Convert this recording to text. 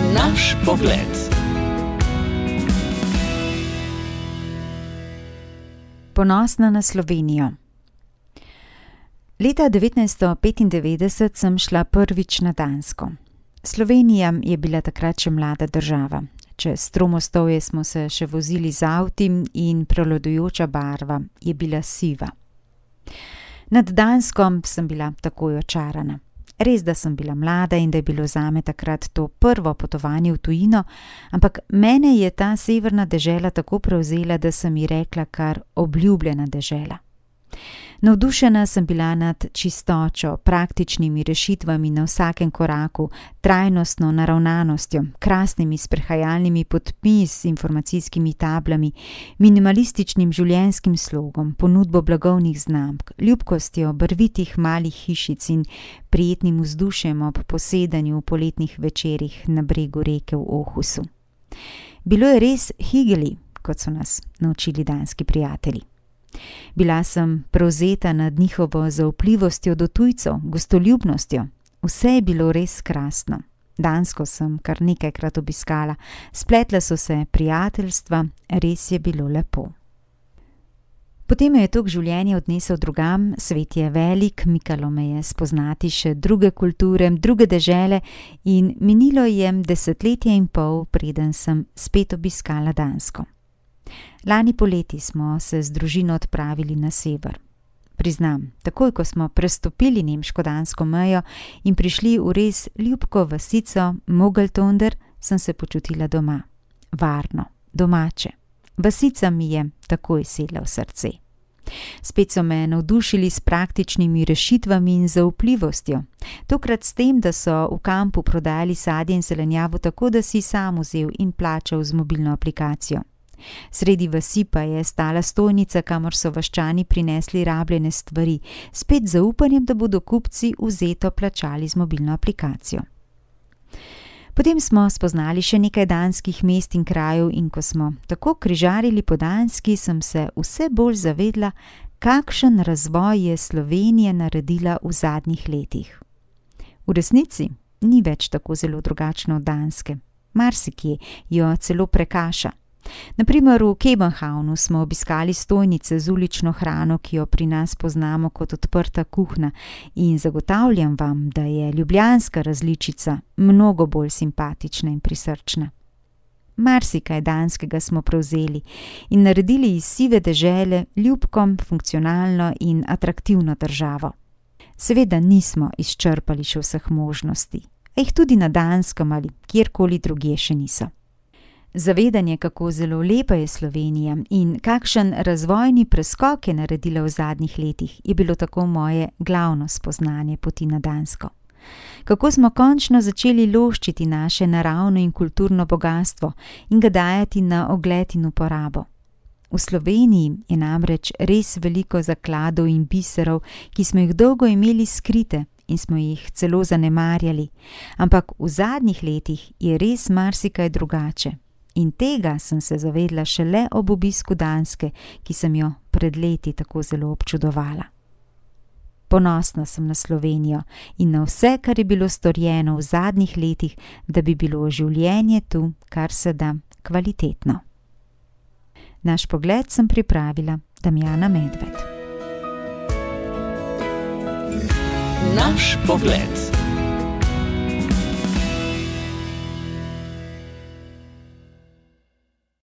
Naš pogled. Ponosna na Slovenijo. Leta 1995 sem šla prvič na Dansko. Slovenija je bila takrat še mlada država. Čez Tromostovje smo se še vozili z avti in prevladujoča barva je bila siva. Nad Dansko sem bila takoj očarana. Res, da sem bila mlada in da je bilo zame takrat to prvo potovanje v tujino, ampak mene je ta severna dežela tako prevzela, da sem ji rekla kar obljubljena dežela. Navdušena sem bila nad čistočo, praktičnimi rešitvami na vsakem koraku, trajnostno naravnanostjo, krasnimi sprehajalnimi potmi s informacijskimi tablami, minimalističnim življenjskim slogom, ponudbo blagovnih znamk, ljubkostjo barvitih malih hišic in prijetnim vzdušjem ob posedanju v poletnih večerih na bregu reke v Åhusu. Bilo je res higeli, kot so nas naučili danski prijatelji. Bila sem prevzeta nad njihovo zaupljivostjo do tujcev, gostoljubnostjo. Vse je bilo res krasno. Dansko sem kar nekajkrat obiskala, spletla so se prijateljstva, res je bilo lepo. Potem me je tok življenje odnesel drugam, svet je velik, mikalo me je spoznati še druge kulture, druge dežele in minilo je 1,5 desetletja, preden sem spet obiskala Dansko. Lani poleti smo se z družino odpravili na sever. Priznam, takoj ko smo prestopili nemško-dansko mejo in prišli v res ljubko vasico Mogeltonder, sem se počutila doma. Varno, domače. Vasica mi je takoj sedla v srce. Spet so me navdušili s praktičnimi rešitvami in zaupljivostjo. Tokrat s tem, da so v kampu prodajali sadje in zelenjavo tako, da si sam vzel in plačal z mobilno aplikacijo. Sredi vasi pa je stala stojnica, kamor so vaščani prinesli rabljene stvari, spet z zaupanjem, da bodo kupci vzeto plačali z mobilno aplikacijo. Potem smo spoznali še nekaj danskih mest in krajev in ko smo tako križarili po Danski, sem se vse bolj zavedla, kakšen razvoj je Slovenija naredila v zadnjih letih. V resnici ni več tako zelo drugačna od Danske. Marsikje jo celo prekaša. Na primer v Kebenhavnu smo obiskali stojnice z ulično hrano, ki jo pri nas poznamo kot odprta kuhna in zagotavljam vam, da je ljubljanska različica mnogo bolj simpatična in prisrčna. Marsikaj danskega smo prevzeli in naredili iz sive dežele ljubko, funkcionalno in atraktivno državo. Seveda nismo izčrpali še vseh možnosti, a jih tudi na Danskem ali kjerkoli drugje še niso. Zavedanje, kako zelo lepa je Slovenija in kakšen razvojni preskok je naredila v zadnjih letih, je bilo tako moje glavno spoznanje poti na Dansko. Kako smo končno začeli loščiti naše naravno in kulturno bogastvo in ga dajati na ogled in uporabo. V Sloveniji je namreč res veliko zakladov in biserov, ki smo jih dolgo imeli skrite in smo jih celo zanemarjali, ampak v zadnjih letih je res marsikaj drugače. In tega sem se zavedla šele ob obisku Danske, ki sem jo pred leti tako zelo občudovala. Ponosna sem na Slovenijo in na vse, kar je bilo storjeno v zadnjih letih, da bi bilo življenje tu kar se da kvalitetno. Naš pogled sem pripravila Damjana Medved. Naš pogled.